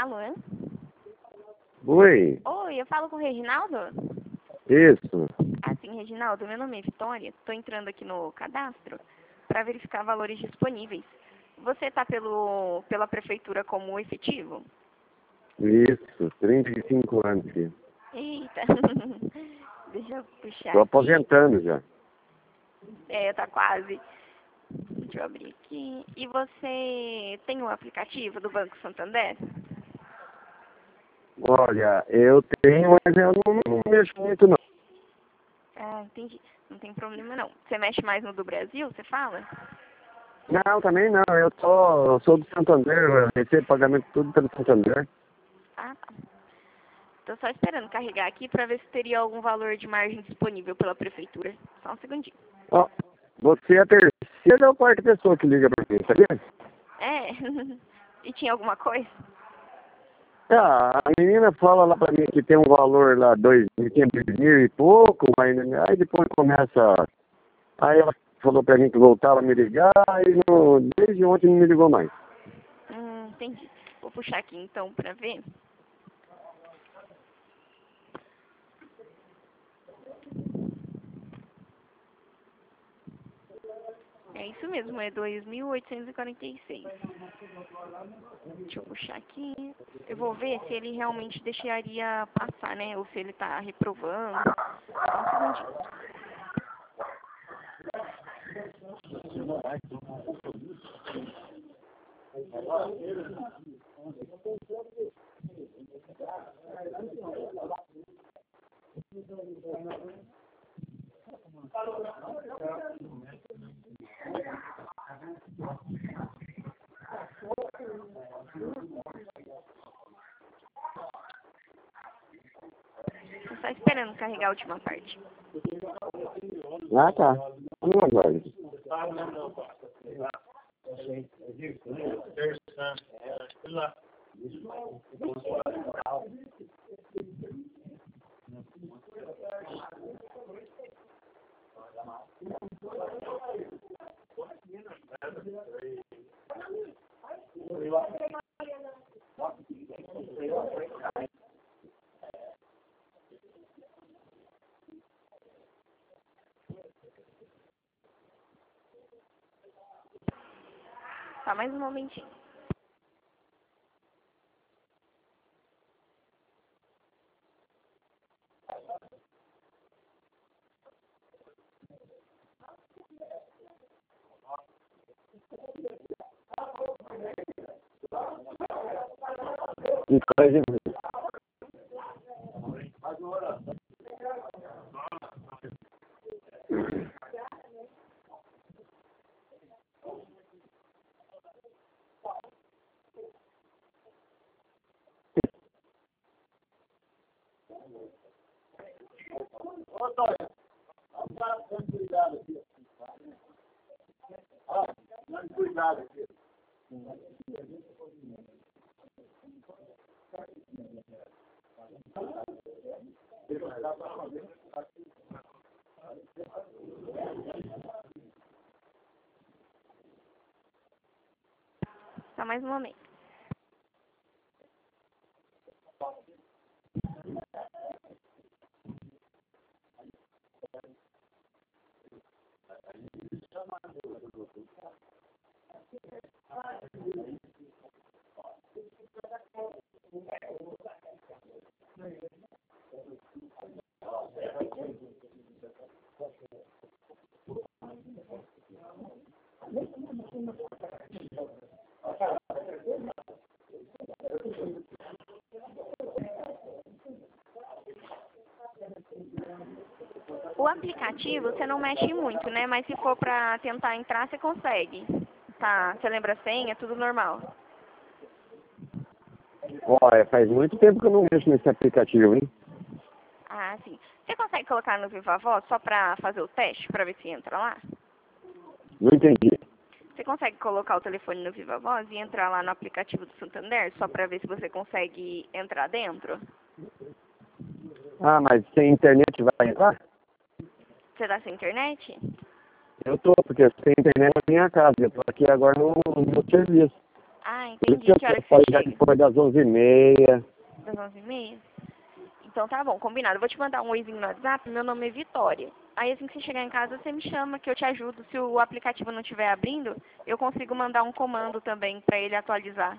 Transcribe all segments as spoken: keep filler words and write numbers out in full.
falo, né? Oi, Oi, eu falo com o Reginaldo? isso. Ah, sim, Reginaldo, meu nome é Vitória. Estou entrando aqui no cadastro para verificar valores disponíveis. Você está pelo, pela prefeitura como efetivo? Isso, trinta e cinco anos, filho. Eita, deixa eu puxar Tô aqui. aposentando já. É, tá quase. Deixa eu abrir aqui. E você tem o aplicativo do Banco Santander? Olha, eu tenho, mas eu não, não mexo muito não. Ah, entendi. Não tem problema não. Você mexe mais no do Brasil, você fala? Não, também não. Eu sou, eu sou do Santander, eu recebo pagamento tudo pelo Santander. Ah, tá. Tô só esperando carregar aqui para ver se teria algum valor de margem disponível pela prefeitura. Só um segundinho. Ó, você é a terceira ou quarta pessoa que liga pra mim, sabia? É. E tinha alguma coisa? Ah, a menina fala lá pra mim que tem um valor lá, dois mil, que é dois mil e pouco, mas aí depois começa. Aí ela falou pra mim que voltava a me ligar, e não, desde ontem não me ligou mais. Hum, entendi. Vou puxar aqui então para ver. É isso mesmo, é dois mil oitocentos e quarenta e seis. Deixa eu puxar aqui. Eu vou ver se ele realmente deixaria passar, né? Ou se ele tá reprovando. Só um segundinho. Tô só esperando carregar a última parte. Ah, tá. Não agora. Só mais um momentinho. E faz em- Só mais um momento. O aplicativo você não mexe muito, né? Mas se for pra tentar entrar, você consegue. Tá, você lembra a senha, tudo normal. Olha, faz muito tempo que eu não mexo nesse aplicativo, hein? Ah, sim. Você consegue colocar no Viva Voz só pra fazer o teste, pra ver se entra lá? Não entendi. Você consegue colocar o telefone no Viva Voz e entrar lá no aplicativo do Santander, só pra ver se você consegue entrar dentro? Ah, mas sem internet vai entrar? Você tá sem internet? Eu tô, porque eu tenho internet na minha casa. Eu tô aqui agora no, no meu serviço. Ah, Por isso entendi. Que eu hora que falei você já chega? depois das onze e meia. Das onze e meia? Então tá bom, combinado. Eu vou te mandar um oizinho no WhatsApp, meu nome é Vitória. Aí assim que você chegar em casa, você me chama que eu te ajudo. Se o aplicativo não estiver abrindo, eu consigo mandar um comando também pra ele atualizar.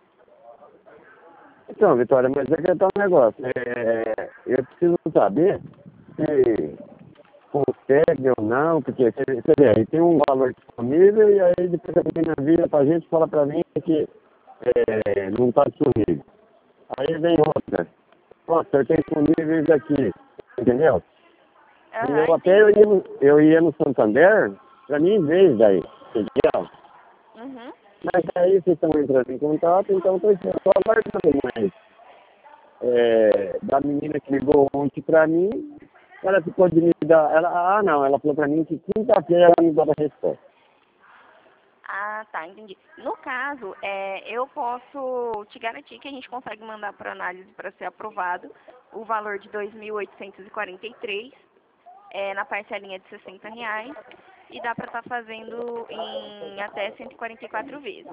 Então, Vitória, mas é que tá um negócio. É, eu preciso saber se consegue ou não, porque você você vê, aí tem um valor disponível e aí depois a menina vira pra gente e fala pra mim que é, não tá disponível. Aí vem outra. Nossa, eu tenho disponíveis aqui, entendeu? E Aham, eu até eu entendi. ia, no, eu ia no Santander pra mim ver daí, entendeu? Uhum. Mas aí vocês estão entrando em contato, então eu estou aguardando mais. É, da menina que ligou ontem pra mim, ela ficou de me dar. Ela, ah, não, ela falou pra mim que quinta-feira ela me dava a resposta. Ah, tá, entendi. No caso, é, eu posso te garantir que a gente consegue mandar para análise para ser aprovado o valor de dois mil oitocentos e quarenta e três é, na parcelinha de sessenta reais e dá para estar fazendo em até cento e quarenta e quatro vezes.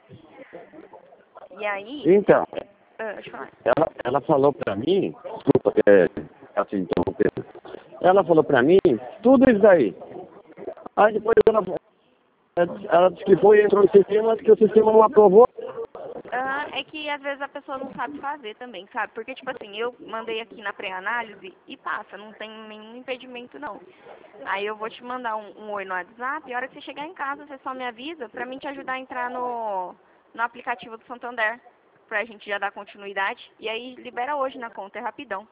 E aí, Então, ah, deixa eu falar. ela, ela falou pra mim, desculpa, é, assim, interrompendo. Ela falou pra mim tudo isso daí. Aí depois ela, ela disse que foi, entrou no sistema, que o sistema não aprovou. Ah, é que às vezes a pessoa não sabe fazer também, sabe? Porque, tipo assim, eu mandei aqui na pré-análise e passa, não tem nenhum impedimento, não. Aí eu vou te mandar um, um oi no WhatsApp e a hora que você chegar em casa, você só me avisa pra mim te ajudar a entrar no, no aplicativo do Santander, pra gente já dar continuidade. E aí libera hoje na conta, é rapidão.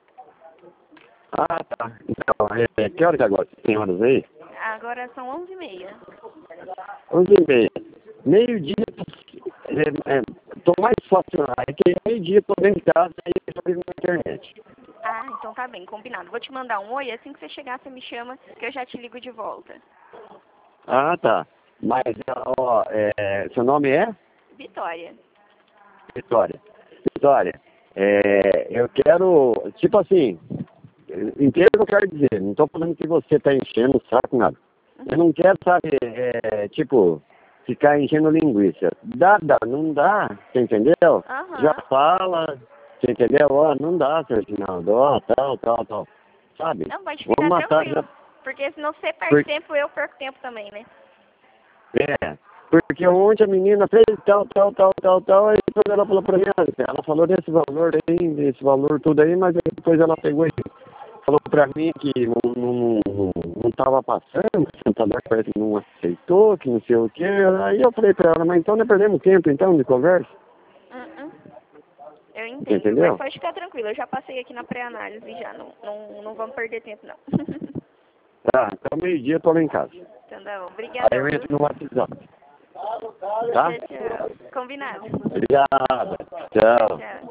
Ah, tá. Então, é, que horas agora? Tem horas aí? Agora são onze e meia. onze e meia. Meio-dia, é, é, tô mais fácil, é que meio-dia tô dentro de casa e eu já na internet. Ah, então tá bem, combinado. Vou te mandar um oi, assim que você chegar, você me chama, que eu já te ligo de volta. Ah, tá. Mas, ó, é, seu nome é? Vitória. Vitória. Vitória, é, eu quero, tipo assim, entendo o que eu quero dizer, não tô falando que você tá enchendo o saco, nada. Eu não quero, sabe, é, tipo, ficar enchendo linguiça. Dá, dá, não dá, você entendeu? Aham. Já fala, você entendeu? Ó, não dá, seu Reginaldo, ó, tal, tal, tal. Sabe? Não, pode ficar Vamos matar tranquilo. já. Porque se não você perde Por, tempo, eu perco tempo também, né? é, porque ontem a menina fez tal, tal, tal, tal, tal, aí depois ela falou pra mim, ah, ela falou desse valor aí, desse valor tudo aí, mas depois ela pegou e falou pra mim que não, não, não, não tava passando, que o Santander parece que não aceitou, que não sei o quê. Aí eu falei pra ela, mas então não perdemos tempo então de conversa, Uh -uh. Eu entendo, entendeu? mas pode ficar tranquilo. Eu já passei aqui na pré-análise já. Não, não, não vamos perder tempo, não. Tá, então meio-dia eu tô lá em casa. Então, não. Aí eu Obrigadão, viu? entro no WhatsApp. Tá? Tchau, tchau. Combinado. Obrigado. Tchau. Tchau.